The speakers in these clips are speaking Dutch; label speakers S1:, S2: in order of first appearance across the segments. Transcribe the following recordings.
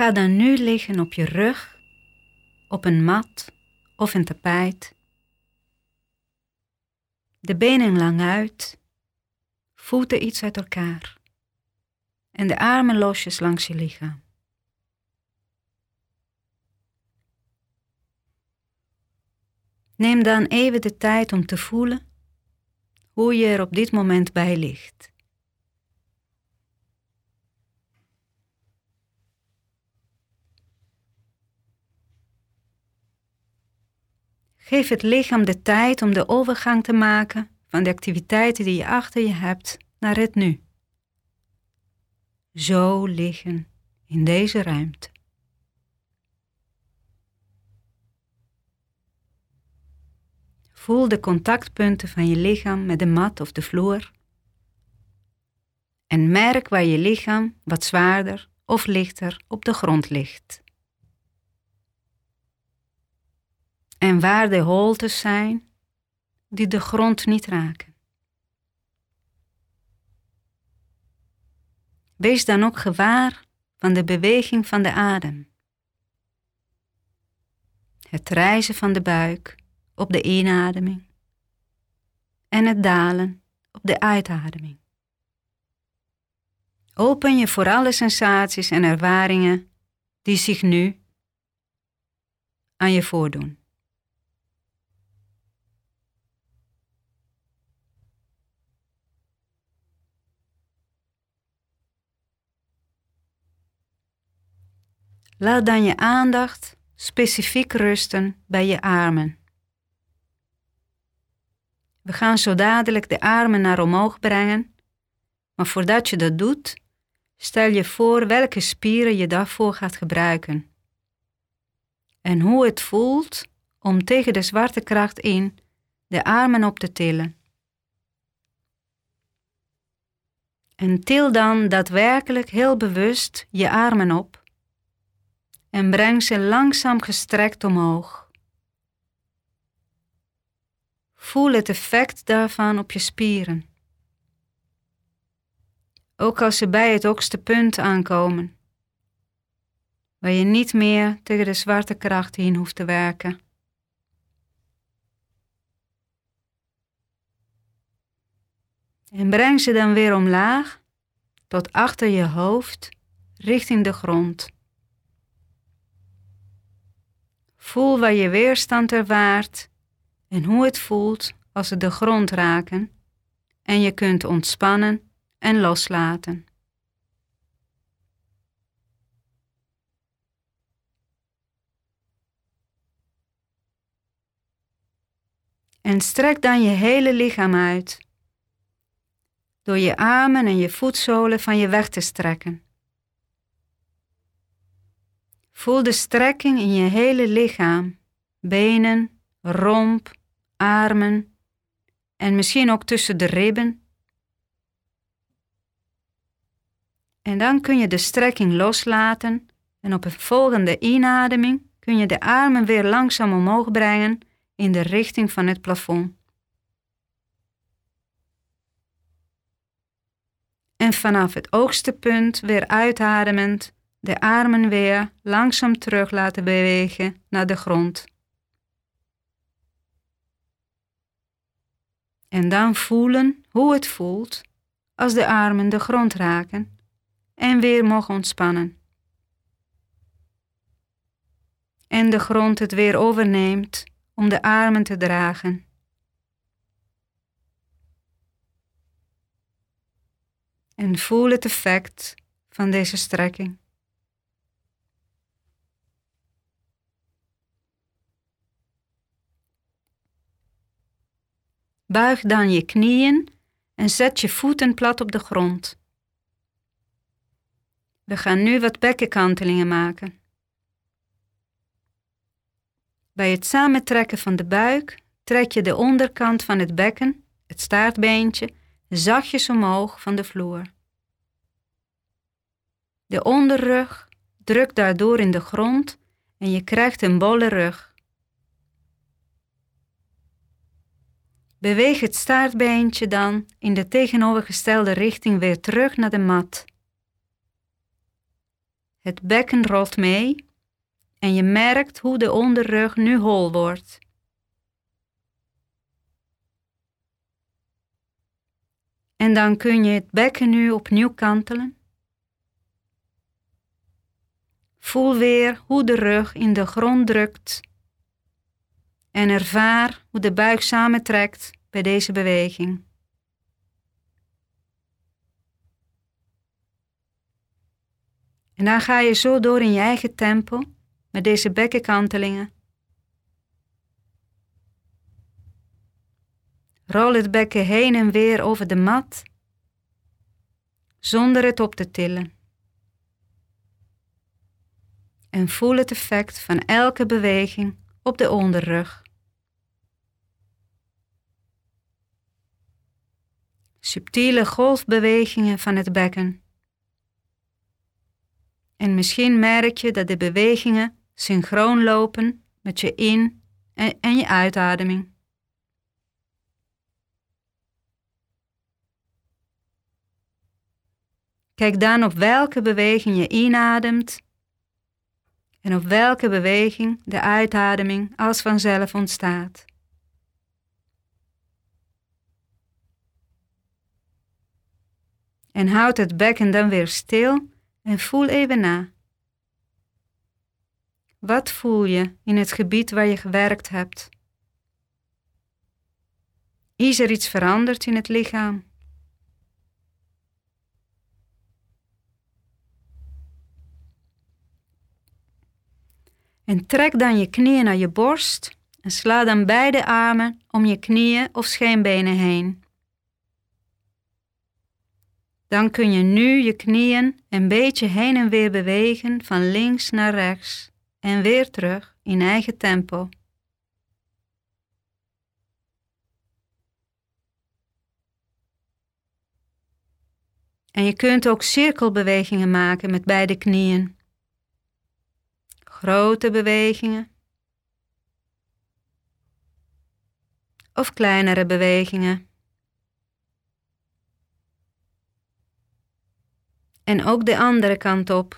S1: Ga dan nu liggen op je rug, op een mat of een tapijt. De benen lang uit, voeten iets uit elkaar en de armen losjes langs je lichaam. Neem dan even de tijd om te voelen hoe je er op dit moment bij ligt. Geef het lichaam de tijd om de overgang te maken van de activiteiten die je achter je hebt naar het nu. Zo liggen in deze ruimte. Voel de contactpunten van je lichaam met de mat of de vloer. En merk waar je lichaam wat zwaarder of lichter op de grond ligt. En waar de holtes zijn die de grond niet raken. Wees dan ook gewaar van de beweging van de adem. Het rijzen van de buik op de inademing en het dalen op de uitademing. Open je voor alle sensaties en ervaringen die zich nu aan je voordoen. Laat dan je aandacht specifiek rusten bij je armen. We gaan zo dadelijk de armen naar omhoog brengen, maar voordat je dat doet, stel je voor welke spieren je daarvoor gaat gebruiken. En hoe het voelt om tegen de zwaartekracht in de armen op te tillen. En til dan daadwerkelijk heel bewust je armen op en breng ze langzaam gestrekt omhoog. Voel het effect daarvan op je spieren. Ook als ze bij het hoogste punt aankomen, waar je niet meer tegen de zwaartekracht in hoeft te werken. En breng ze dan weer omlaag, tot achter je hoofd, richting de grond. Voel waar je weerstand ervaart en hoe het voelt als ze de grond raken en je kunt ontspannen en loslaten. En strek dan je hele lichaam uit, door je armen en je voetzolen van je weg te strekken. Voel de strekking in je hele lichaam, benen, romp, armen en misschien ook tussen de ribben. En dan kun je de strekking loslaten en op een volgende inademing kun je de armen weer langzaam omhoog brengen in de richting van het plafond. En vanaf het hoogste punt weer uitademend de armen weer langzaam terug laten bewegen naar de grond. En dan voelen hoe het voelt als de armen de grond raken en weer mogen ontspannen. En de grond het weer overneemt om de armen te dragen. En voel het effect van deze strekking. Buig dan je knieën en zet je voeten plat op de grond. We gaan nu wat bekkenkantelingen maken. Bij het samentrekken van de buik trek je de onderkant van het bekken, het staartbeentje, zachtjes omhoog van de vloer. De onderrug drukt daardoor in de grond en je krijgt een bolle rug. Beweeg het staartbeentje dan in de tegenovergestelde richting weer terug naar de mat. Het bekken rolt mee en je merkt hoe de onderrug nu hol wordt. En dan kun je het bekken nu opnieuw kantelen. Voel weer hoe de rug in de grond drukt en ervaar hoe de buik samentrekt bij deze beweging. En dan ga je zo door in je eigen tempo met deze bekkenkantelingen. Rol het bekken heen en weer over de mat, zonder het op te tillen. En voel het effect van elke beweging op de onderrug. Subtiele golfbewegingen van het bekken. En misschien merk je dat de bewegingen synchroon lopen met je in- en je uitademing. Kijk dan op welke beweging je inademt en op welke beweging de uitademing als vanzelf ontstaat. En houd het bekken dan weer stil en voel even na. Wat voel je in het gebied waar je gewerkt hebt? Is er iets veranderd in het lichaam? En trek dan je knieën naar je borst en sla dan beide armen om je knieën of scheenbenen heen. Dan kun je nu je knieën een beetje heen en weer bewegen van links naar rechts en weer terug in eigen tempo. En je kunt ook cirkelbewegingen maken met beide knieën. Grote bewegingen of kleinere bewegingen. En ook de andere kant op.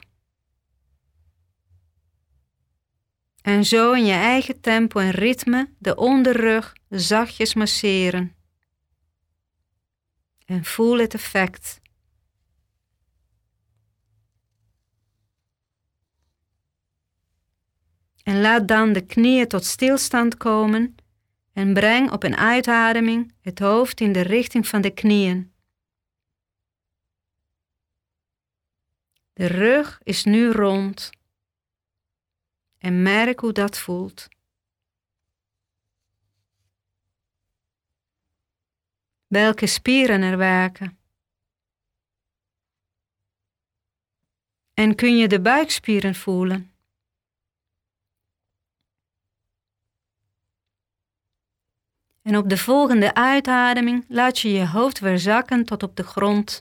S1: En zo in je eigen tempo en ritme de onderrug zachtjes masseren. En voel het effect. En laat dan de knieën tot stilstand komen en breng op een uitademing het hoofd in de richting van de knieën. De rug is nu rond. En merk hoe dat voelt. Welke spieren er werken. En kun je de buikspieren voelen? En op de volgende uitademing laat je je hoofd weer zakken tot op de grond.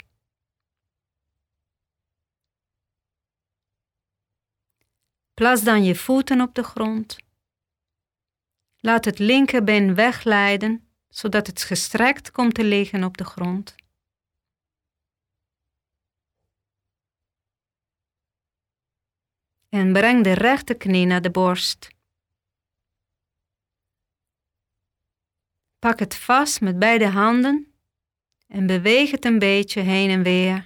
S1: Plaats dan je voeten op de grond. Laat het linkerbeen wegglijden, zodat het gestrekt komt te liggen op de grond. En breng de rechterknie naar de borst. Pak het vast met beide handen en beweeg het een beetje heen en weer.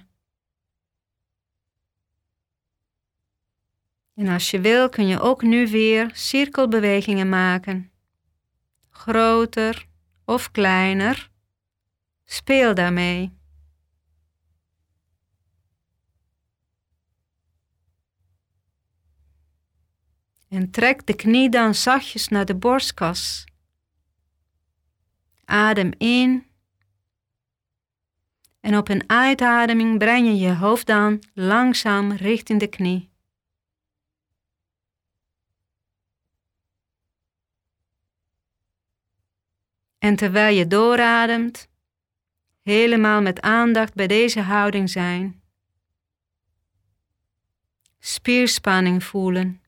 S1: En als je wil kun je ook nu weer cirkelbewegingen maken. Groter of kleiner. Speel daarmee. En trek de knie dan zachtjes naar de borstkas. Adem in. En op een uitademing breng je je hoofd dan langzaam richting de knie. En terwijl je doorademt, helemaal met aandacht bij deze houding zijn. Spierspanning voelen.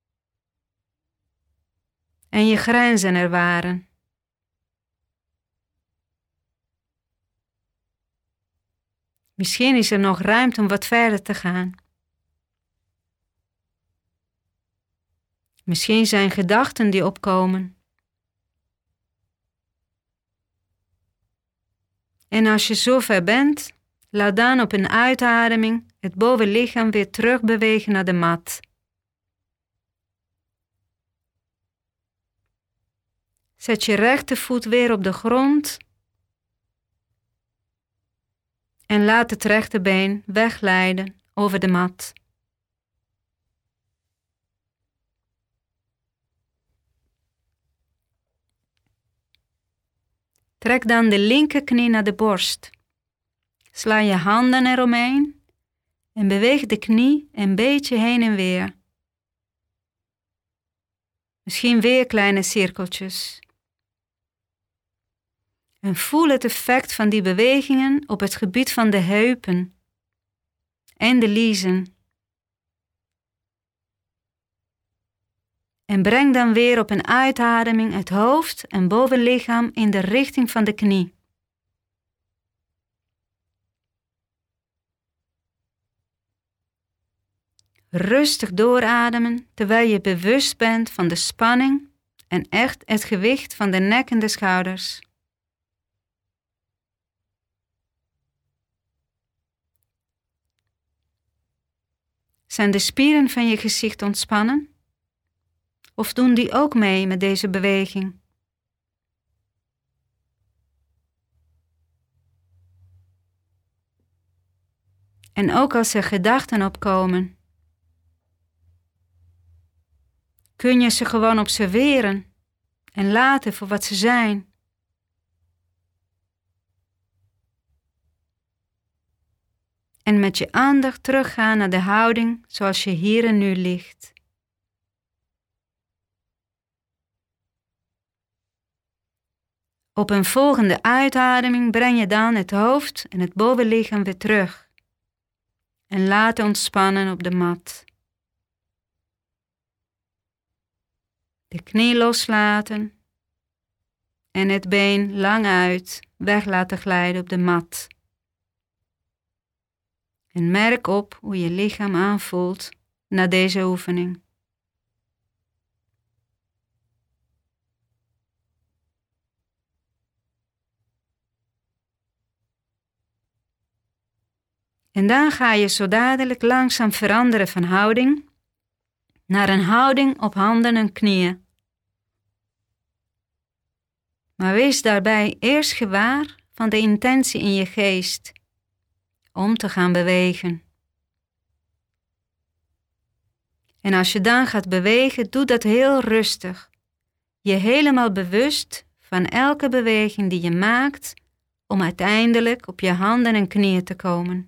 S1: En je grenzen ervaren. Misschien is er nog ruimte om wat verder te gaan. Misschien zijn gedachten die opkomen. En als je zover bent, laat dan op een uitademing het bovenlichaam weer terugbewegen naar de mat. Zet je rechtervoet weer op de grond en laat het rechterbeen wegglijden over de mat. Trek dan de linkerknie naar de borst. Sla je handen eromheen en beweeg de knie een beetje heen en weer. Misschien weer kleine cirkeltjes. En voel het effect van die bewegingen op het gebied van de heupen en de liezen. En breng dan weer op een uitademing het hoofd en bovenlichaam in de richting van de knie. Rustig doorademen terwijl je bewust bent van de spanning en echt het gewicht van de nek en de schouders. Zijn de spieren van je gezicht ontspannen? Of doen die ook mee met deze beweging? En ook als er gedachten opkomen, kun je ze gewoon observeren en laten voor wat ze zijn. En met je aandacht teruggaan naar de houding zoals je hier en nu ligt. Op een volgende uitademing breng je dan het hoofd en het bovenlichaam weer terug. En laat ontspannen op de mat. De knie loslaten en het been lang uit weg laten glijden op de mat. En merk op hoe je lichaam aanvoelt na deze oefening. En dan ga je zo dadelijk langzaam veranderen van houding naar een houding op handen en knieën. Maar wees daarbij eerst gewaar van de intentie in je geest om te gaan bewegen. En als je dan gaat bewegen, doe dat heel rustig. Je helemaal bewust van elke beweging die je maakt om uiteindelijk op je handen en knieën te komen.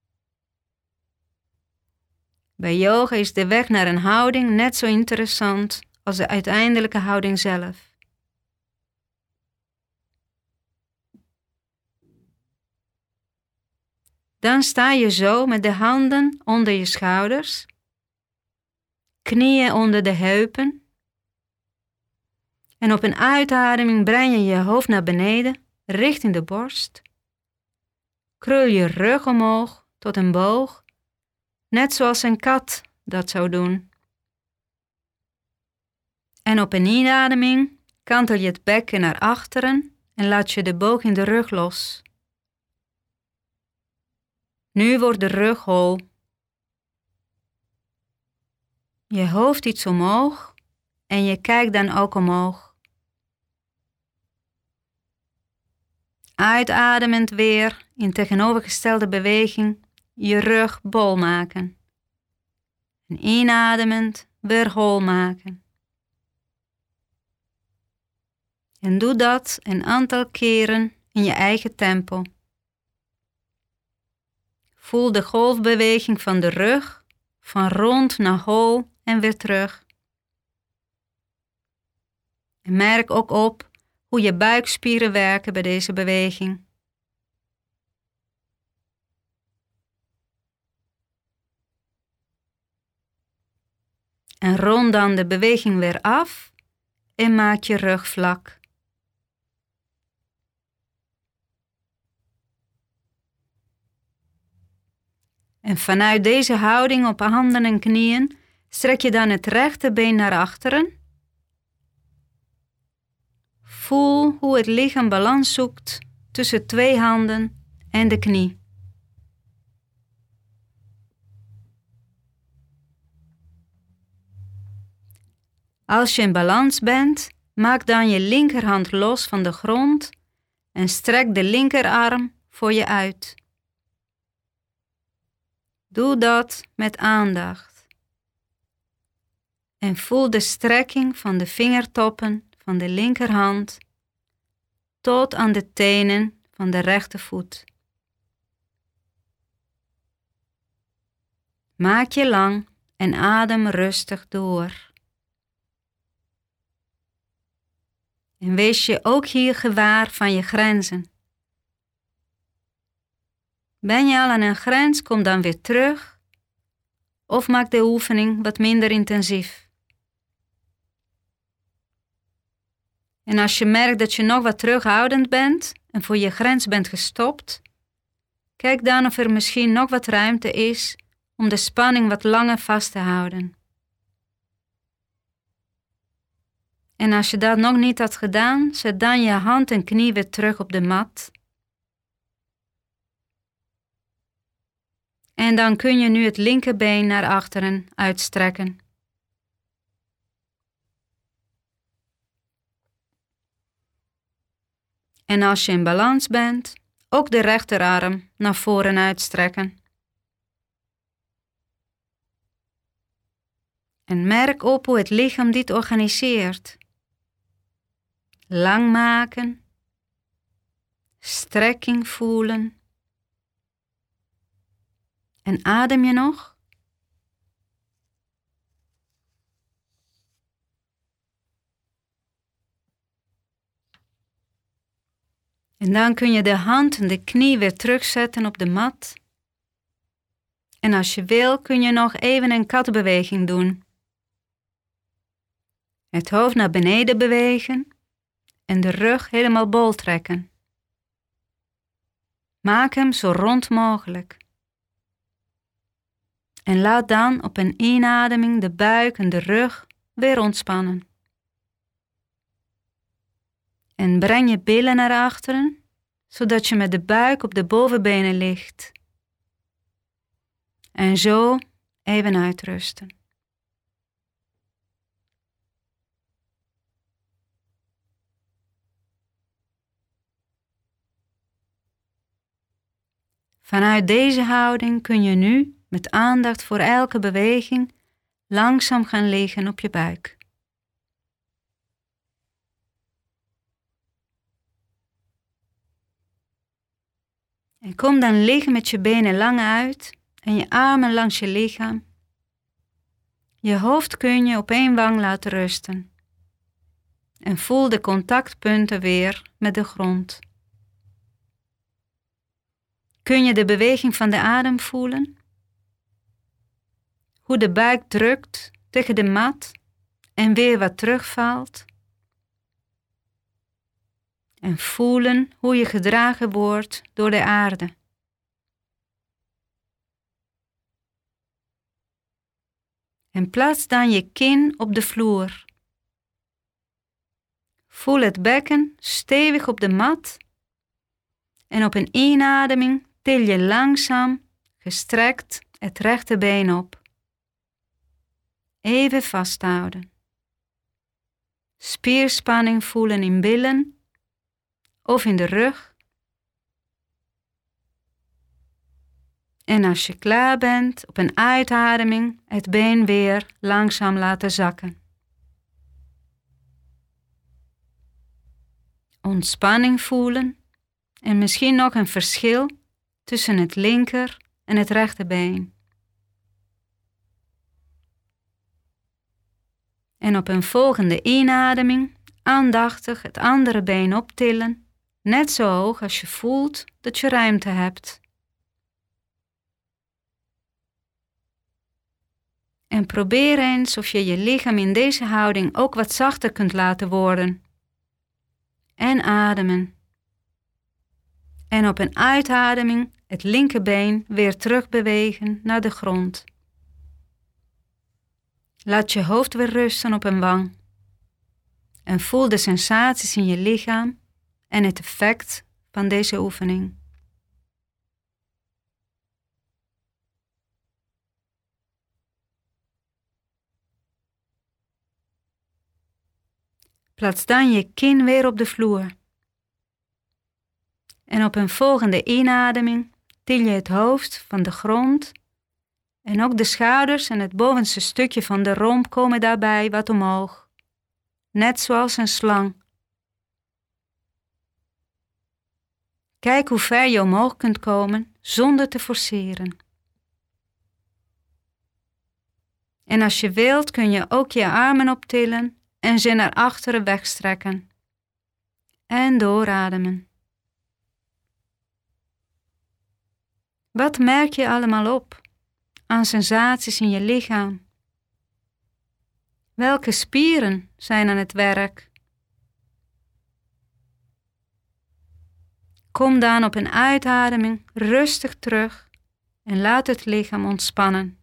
S1: Bij yoga is de weg naar een houding net zo interessant als de uiteindelijke houding zelf. Dan sta je zo met de handen onder je schouders, knieën onder de heupen en op een uitademing breng je je hoofd naar beneden richting de borst. Krul je rug omhoog tot een boog, net zoals een kat dat zou doen. En op een inademing kantel je het bekken naar achteren en laat je de boog in de rug los. Nu wordt de rug hol. Je hoofd iets omhoog en je kijkt dan ook omhoog. Uitademend weer in tegenovergestelde beweging je rug bol maken. En inademend weer hol maken. En doe dat een aantal keren in je eigen tempo. Voel de golfbeweging van de rug, van rond naar hol en weer terug. En merk ook op hoe je buikspieren werken bij deze beweging. En rond dan de beweging weer af en maak je rug vlak. En vanuit deze houding op handen en knieën Strek je dan het rechterbeen naar achteren. Voel hoe het lichaam balans zoekt tussen 2 handen en de knie. Als je in balans bent, maak dan je linkerhand los van de grond en strek de linkerarm voor je uit. Doe dat met aandacht. En voel de strekking van de vingertoppen van de linkerhand tot aan de tenen van de rechtervoet. Maak je lang en adem rustig door. En wees je ook hier gewaar van je grenzen. Ben je al aan een grens, kom dan weer terug of maak de oefening wat minder intensief. En als je merkt dat je nog wat terughoudend bent en voor je grens bent gestopt, kijk dan of er misschien nog wat ruimte is om de spanning wat langer vast te houden. En als je dat nog niet had gedaan, zet dan je hand en knie weer terug op de mat. En dan kun je nu het linkerbeen naar achteren uitstrekken. En als je in balans bent, ook de rechterarm naar voren uitstrekken. En merk op hoe het lichaam dit organiseert. Lang maken, strekking voelen. En adem je nog? En dan kun je de hand en de knie weer terugzetten op de mat. En als je wil, kun je nog even een katbeweging doen. Het hoofd naar beneden bewegen en de rug helemaal bol trekken. Maak hem zo rond mogelijk. En laat dan op een inademing de buik en de rug weer ontspannen. En breng je billen naar achteren, zodat je met de buik op de bovenbenen ligt. En zo even uitrusten. Vanuit deze houding kun je nu met aandacht voor elke beweging langzaam gaan liggen op je buik. En kom dan liggen met je benen lang uit en je armen langs je lichaam. Je hoofd kun je op 1 wang laten rusten. En voel de contactpunten weer met de grond. Kun je de beweging van de adem voelen? Hoe de buik drukt tegen de mat en weer wat terugvalt? En voelen hoe je gedragen wordt door de aarde. En plaats dan je kin op de vloer. Voel het bekken stevig op de mat en op een inademing til je langzaam, gestrekt het rechterbeen op. Even vasthouden. Spierspanning voelen in billen of in de rug. En als je klaar bent, op een uitademing het been weer langzaam laten zakken. Ontspanning voelen en misschien nog een verschil tussen het linker en het rechterbeen. En op een volgende inademing aandachtig het andere been optillen, net zo hoog als je voelt dat je ruimte hebt. En probeer eens of je je lichaam in deze houding ook wat zachter kunt laten worden. En ademen. En op een uitademing het linkerbeen weer terugbewegen naar de grond. Laat je hoofd weer rusten op een wang. En voel de sensaties in je lichaam en het effect van deze oefening. Plaats dan je kin weer op de vloer. En op een volgende inademing til je het hoofd van de grond en ook de schouders en het bovenste stukje van de romp komen daarbij wat omhoog. Net zoals een slang. Kijk hoe ver je omhoog kunt komen zonder te forceren. En als je wilt kun je ook je armen optillen en ze naar achteren wegstrekken. En doorademen. Wat merk je allemaal op aan sensaties in je lichaam? Welke spieren zijn aan het werk? Kom dan op een uitademing rustig terug en laat het lichaam ontspannen.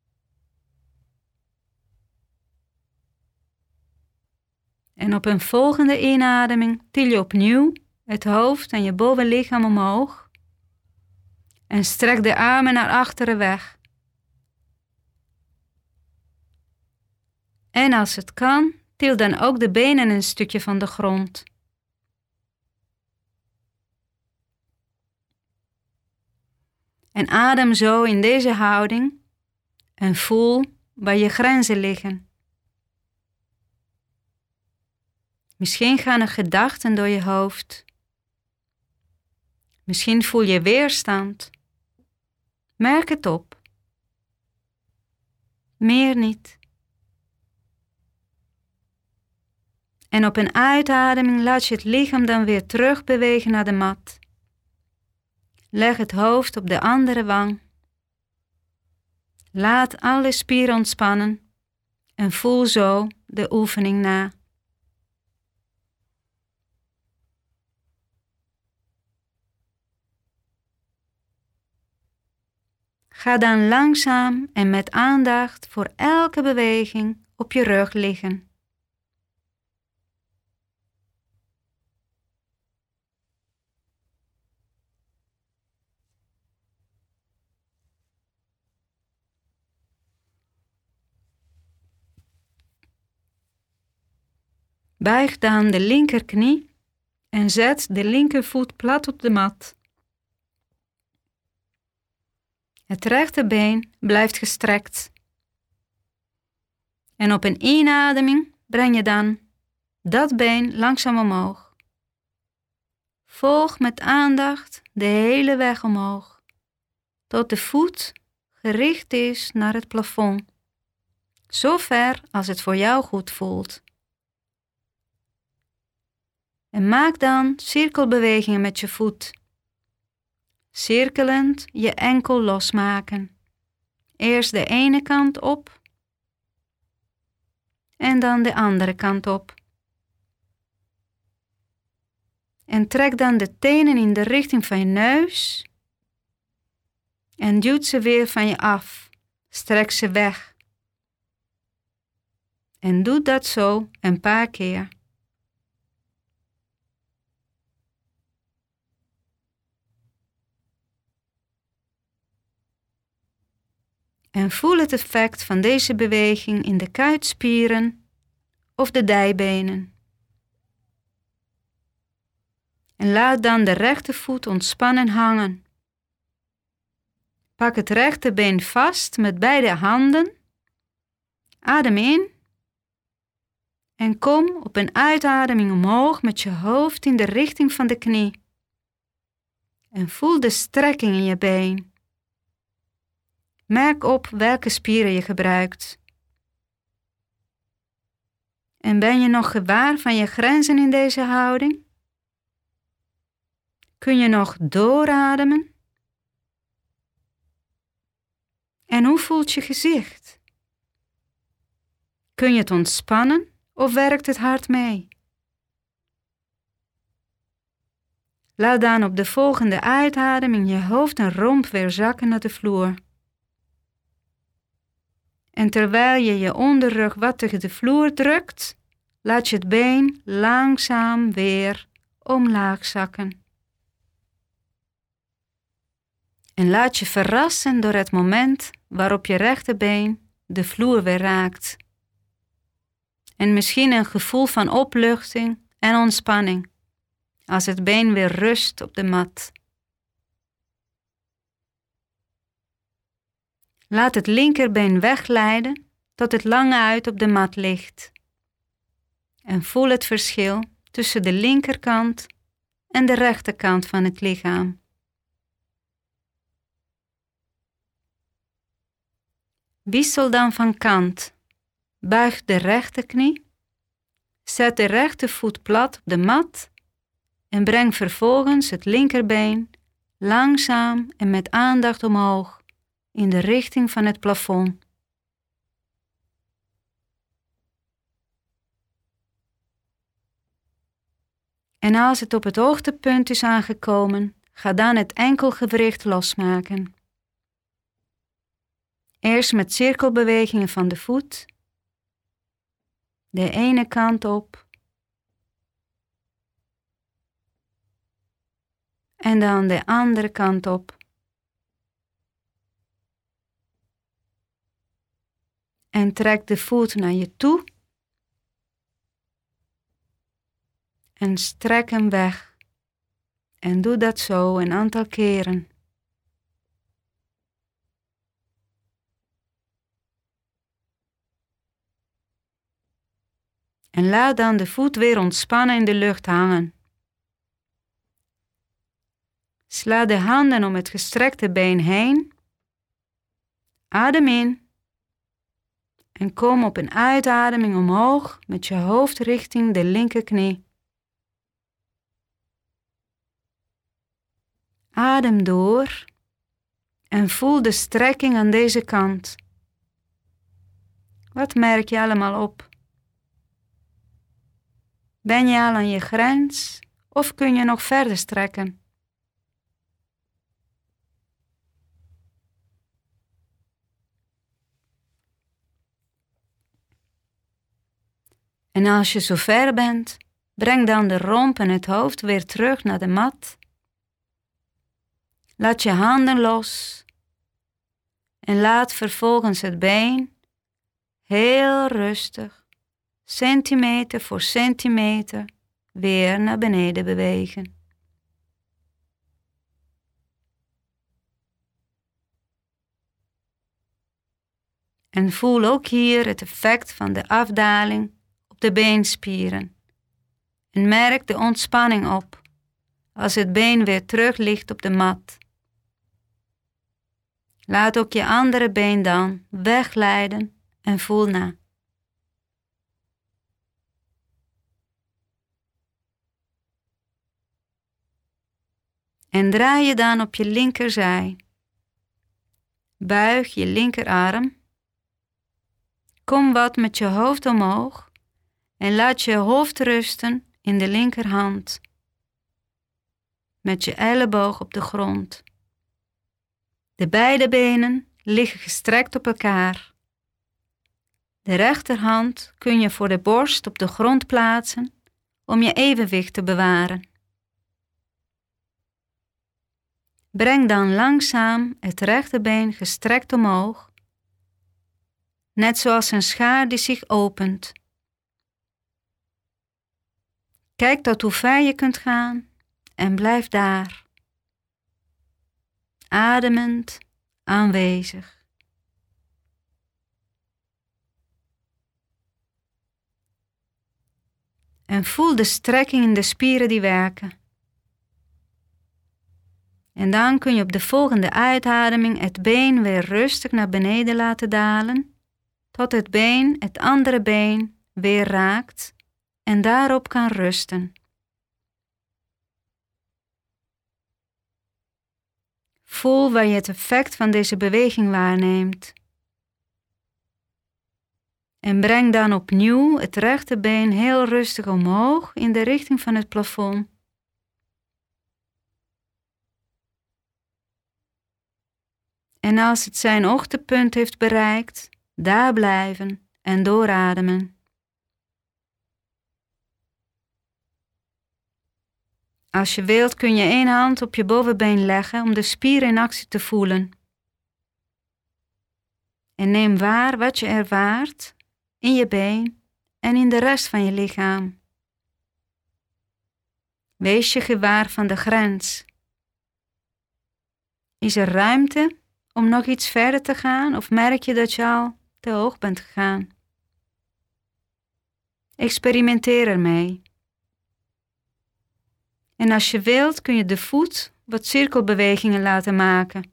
S1: En op een volgende inademing til je opnieuw het hoofd en je bovenlichaam omhoog en strek de armen naar achteren weg. En als het kan, til dan ook de benen een stukje van de grond. En adem zo in deze houding en voel waar je grenzen liggen. Misschien gaan er gedachten door je hoofd. Misschien voel je weerstand. Merk het op. Meer niet. En op een uitademing laat je het lichaam dan weer terug bewegen naar de mat. Leg het hoofd op de andere wang. Laat alle spieren ontspannen en voel zo de oefening na. Ga dan langzaam en met aandacht voor elke beweging op je rug liggen. Buig dan de linkerknie en zet de linkervoet plat op de mat. Het rechterbeen blijft gestrekt. En op een inademing breng je dan dat been langzaam omhoog. Volg met aandacht de hele weg omhoog, tot de voet gericht is naar het plafond, zo ver als het voor jou goed voelt. En maak dan cirkelbewegingen met je voet. Cirkelend je enkel losmaken. Eerst de ene kant op en dan de andere kant op. En trek dan de tenen in de richting van je neus en duwt ze weer van je af. Strek ze weg. En doe dat zo een paar keer. En voel het effect van deze beweging in de kuitspieren of de dijbenen. En laat dan de rechtervoet ontspannen hangen. Pak het rechterbeen vast met beide handen. Adem in. En kom op een uitademing omhoog met je hoofd in de richting van de knie. En voel de strekking in je been. Merk op welke spieren je gebruikt. En ben je nog gewaar van je grenzen in deze houding? Kun je nog doorademen? En hoe voelt je gezicht? Kun je het ontspannen of werkt het hard mee? Laat dan op de volgende uitademing je hoofd en romp weer zakken naar de vloer. En terwijl je je onderrug wat tegen de vloer drukt, laat je het been langzaam weer omlaag zakken. En laat je verrassen door het moment waarop je rechterbeen de vloer weer raakt. En misschien een gevoel van opluchting en ontspanning als het been weer rust op de mat. Laat het linkerbeen wegglijden tot het lang uit op de mat ligt. En voel het verschil tussen de linkerkant en de rechterkant van het lichaam. Wissel dan van kant. Buig de rechterknie. Zet de rechtervoet plat op de mat en breng vervolgens het linkerbeen langzaam en met aandacht omhoog in de richting van het plafond. En als het op het hoogtepunt is aangekomen, ga dan het enkelgewricht losmaken. Eerst met cirkelbewegingen van de voet, de ene kant op en dan de andere kant op. En trek de voet naar je toe en strek hem weg. En doe dat zo een aantal keren. En laat dan de voet weer ontspannen in de lucht hangen. Sla de handen om het gestrekte been heen. Adem in. En kom op een uitademing omhoog met je hoofd richting de linkerknie. Adem door en voel de strekking aan deze kant. Wat merk je allemaal op? Ben je al aan je grens of kun je nog verder strekken? En als je zover bent, breng dan de romp en het hoofd weer terug naar de mat. Laat je handen los en laat vervolgens het been heel rustig, centimeter voor centimeter, weer naar beneden bewegen. En voel ook hier het effect van de afdaling op de beenspieren. En merk de ontspanning op als het been weer terug ligt op de mat. Laat ook je andere been dan wegglijden en voel na. En draai je dan op je linkerzij. Buig je linkerarm. Kom wat met je hoofd omhoog en laat je hoofd rusten in de linkerhand. Met je elleboog op de grond. De beide benen liggen gestrekt op elkaar. De rechterhand kun je voor de borst op de grond plaatsen om je evenwicht te bewaren. Breng dan langzaam het rechterbeen gestrekt omhoog, net zoals een schaar die zich opent. Kijk tot hoe ver je kunt gaan en blijf daar. Ademend, aanwezig. En voel de strekking in de spieren die werken. En dan kun je op de volgende uitademing het been weer rustig naar beneden laten dalen, tot het been het andere been weer raakt en daarop kan rusten. Voel waar je het effect van deze beweging waarneemt. En breng dan opnieuw het rechterbeen heel rustig omhoog in de richting van het plafond. En als het zijn hoogtepunt heeft bereikt, Daar blijven en doorademen. Als je wilt kun je 1 hand op je bovenbeen leggen om de spieren in actie te voelen. En neem waar wat je ervaart in je been en in de rest van je lichaam. Wees je gewaar van de grens. Is er ruimte om nog iets verder te gaan of merk je dat je al te hoog bent gegaan? Experimenteer ermee. En als je wilt kun je de voet wat cirkelbewegingen laten maken.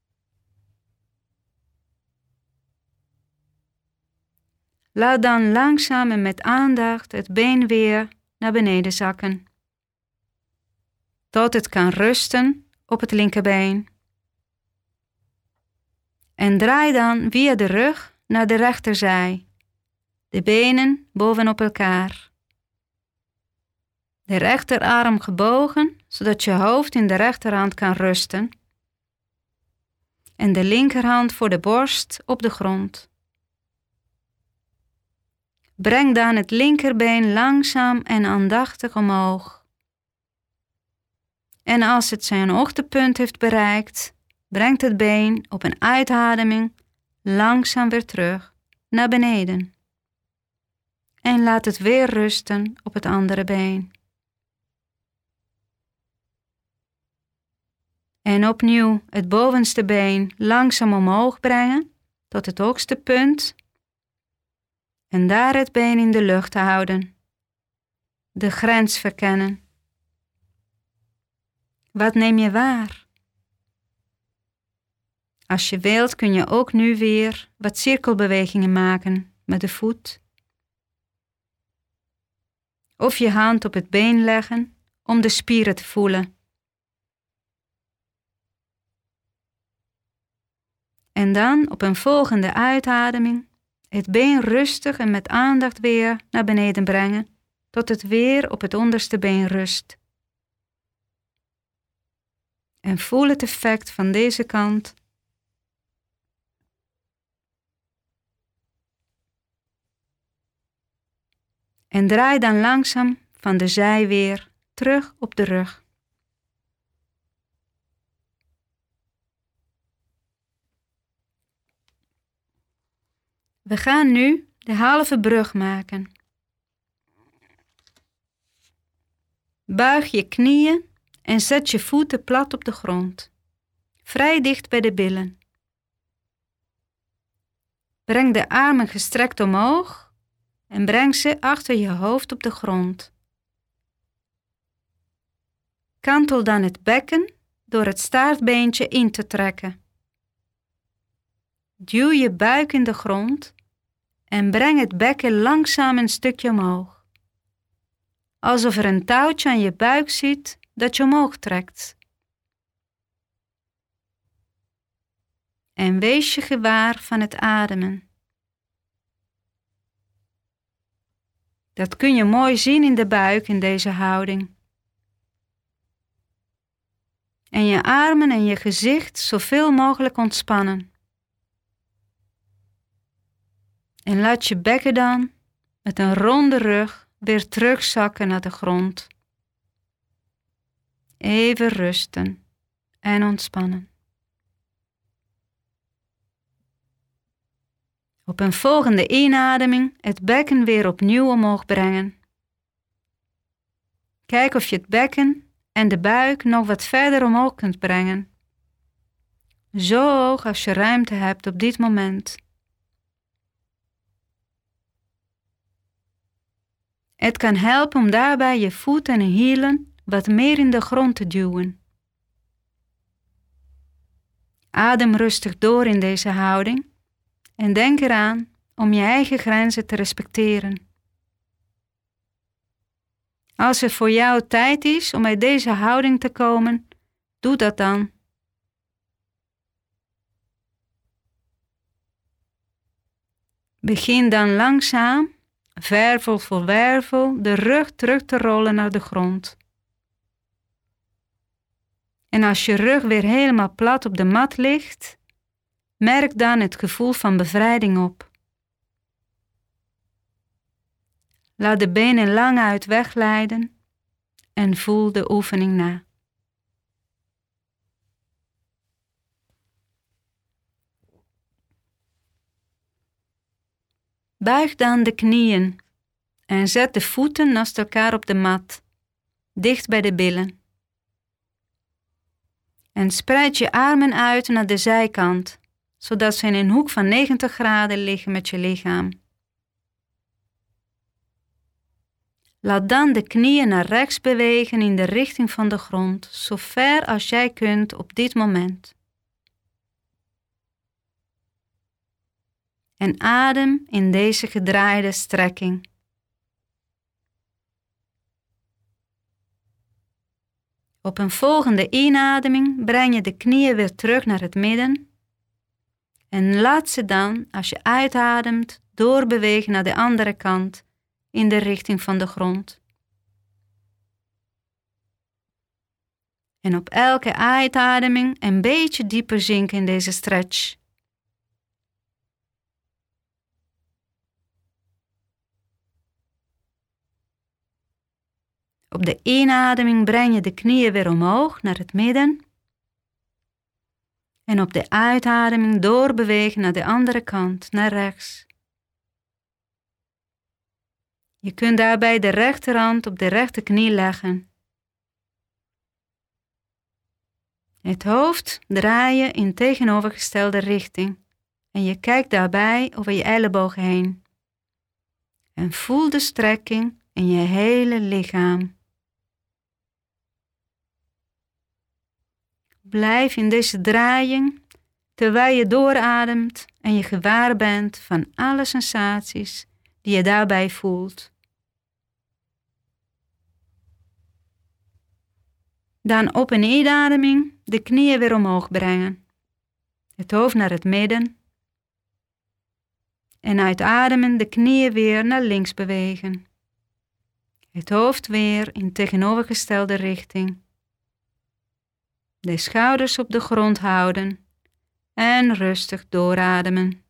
S1: Laat dan langzaam en met aandacht het been weer naar beneden zakken. Tot het kan rusten op het linkerbeen. En draai dan via de rug naar de rechterzij. De benen bovenop elkaar. De rechterarm gebogen, zodat je hoofd in de rechterhand kan rusten. En de linkerhand voor de borst op de grond. Breng dan het linkerbeen langzaam en aandachtig omhoog. En als het zijn hoogtepunt heeft bereikt, brengt het been op een uitademing langzaam weer terug naar beneden. En laat het weer rusten op het andere been. En opnieuw het bovenste been langzaam omhoog brengen tot het hoogste punt. En daar het been in de lucht houden. De grens verkennen. Wat neem je waar? Als je wilt kun je ook nu weer wat cirkelbewegingen maken met de voet. Of je hand op het been leggen om de spieren te voelen. En dan op een volgende uitademing het been rustig en met aandacht weer naar beneden brengen, tot het weer op het onderste been rust. En voel het effect van deze kant. En draai dan langzaam van de zij weer terug op de rug. We gaan nu de halve brug maken. Buig je knieën en zet je voeten plat op de grond, vrij dicht bij de billen. Breng de armen gestrekt omhoog en breng ze achter je hoofd op de grond. Kantel dan het bekken door het staartbeentje in te trekken. Duw je buik in de grond en breng het bekken langzaam een stukje omhoog. Alsof er een touwtje aan je buik zit dat je omhoog trekt. En wees je gewaar van het ademen. Dat kun je mooi zien in de buik in deze houding. En je armen en je gezicht zoveel mogelijk ontspannen. En laat je bekken dan met een ronde rug weer terugzakken naar de grond. Even rusten en ontspannen. Op een volgende inademing het bekken weer opnieuw omhoog brengen. Kijk of je het bekken en de buik nog wat verder omhoog kunt brengen. Zo hoog als je ruimte hebt op dit moment. Het kan helpen om daarbij je voeten en hielen wat meer in de grond te duwen. Adem rustig door in deze houding en denk eraan om je eigen grenzen te respecteren. Als er voor jou tijd is om uit deze houding te komen, doe dat dan. Begin dan langzaam, wervel voor wervel, de rug terug te rollen naar de grond. En als je rug weer helemaal plat op de mat ligt, merk dan het gevoel van bevrijding op. Laat de benen lang uit wegglijden en voel de oefening na. Buig dan de knieën en zet de voeten naast elkaar op de mat, dicht bij de billen. En spreid je armen uit naar de zijkant, zodat ze in een hoek van 90 graden liggen met je lichaam. Laat dan de knieën naar rechts bewegen in de richting van de grond, zo ver als jij kunt op dit moment. En adem in deze gedraaide strekking. Op een volgende inademing breng je de knieën weer terug naar het midden en laat ze dan, als je uitademt, doorbewegen naar de andere kant in de richting van de grond. En op elke uitademing een beetje dieper zinken in deze stretch. Op de inademing breng je de knieën weer omhoog naar het midden. En op de uitademing doorbewegen naar de andere kant, naar rechts. Je kunt daarbij de rechterhand op de rechterknie leggen. Het hoofd draai je in tegenovergestelde richting en je kijkt daarbij over je ellebogen heen. En voel de strekking in je hele lichaam. Blijf in deze draaiing terwijl je doorademt en je gewaar bent van alle sensaties die je daarbij voelt. Dan op een inademing de knieën weer omhoog brengen. Het hoofd naar het midden. En uitademen de knieën weer naar links bewegen. Het hoofd weer in tegenovergestelde richting. De schouders op de grond houden en rustig doorademen.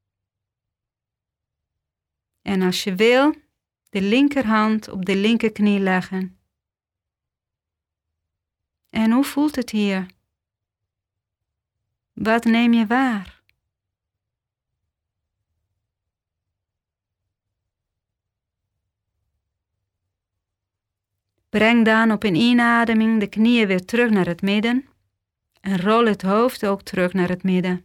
S1: En als je wil, de linkerhand op de linkerknie leggen. En hoe voelt het hier? Wat neem je waar? Breng dan op een inademing de knieën weer terug naar het midden en rol het hoofd ook terug naar het midden.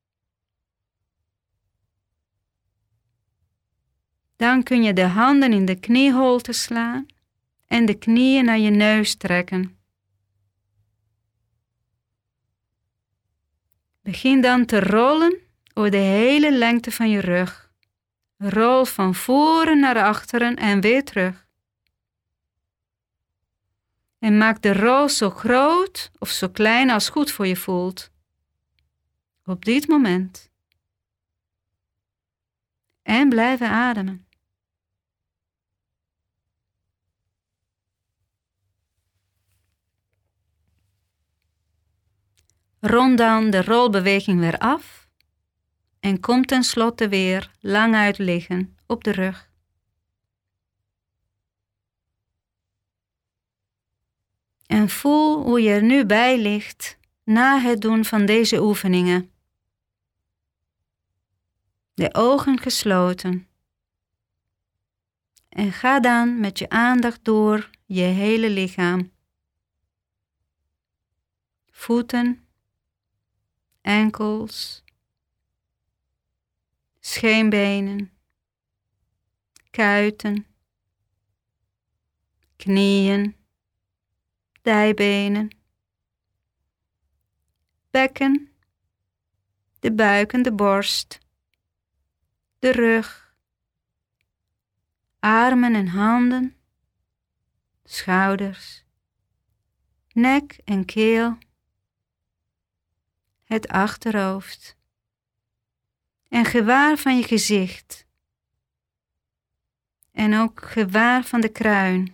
S1: Dan kun je de handen in de knieholte slaan en de knieën naar je neus trekken. Begin dan te rollen over de hele lengte van je rug. Rol van voren naar achteren en weer terug. En maak de rol zo groot of zo klein als goed voor je voelt. Op dit moment. En blijven ademen. Rond dan de rolbeweging weer af en kom tenslotte weer lang uit liggen op de rug. En voel hoe je er nu bij ligt na het doen van deze oefeningen. De ogen gesloten. En ga dan met je aandacht door je hele lichaam. Voeten, enkels, scheenbenen, kuiten, knieën, dijbenen, bekken, de buik en de borst, de rug, armen en handen, schouders, nek en keel, het achterhoofd en gewaar van je gezicht en ook gewaar van de kruin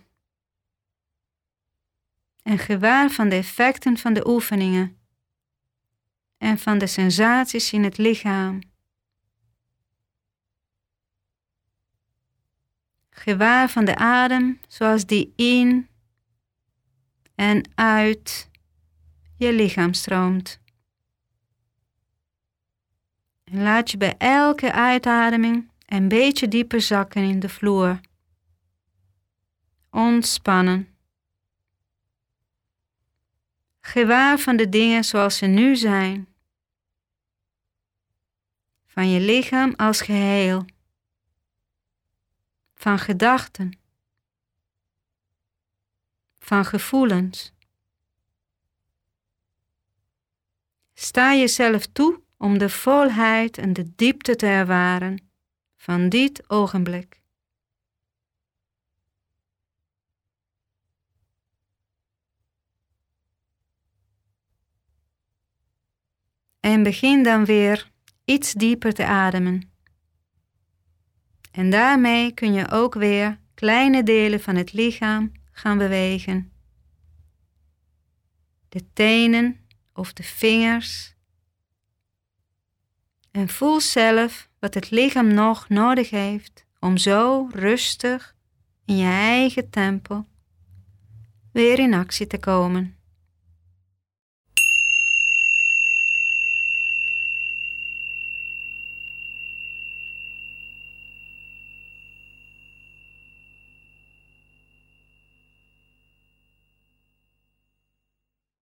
S1: en gewaar van de effecten van de oefeningen en van de sensaties in het lichaam. Gewaar van de adem zoals die in en uit je lichaam stroomt. En laat je bij elke uitademing een beetje dieper zakken in de vloer. Ontspannen. Gewaar van de dingen zoals ze nu zijn. Van je lichaam als geheel. Van gedachten. Van gevoelens. Sta jezelf toe om de volheid en de diepte te ervaren van dit ogenblik. En begin dan weer iets dieper te ademen. En daarmee kun je ook weer kleine delen van het lichaam gaan bewegen. De tenen of de vingers. En voel zelf wat het lichaam nog nodig heeft om zo rustig in je eigen tempo weer in actie te komen.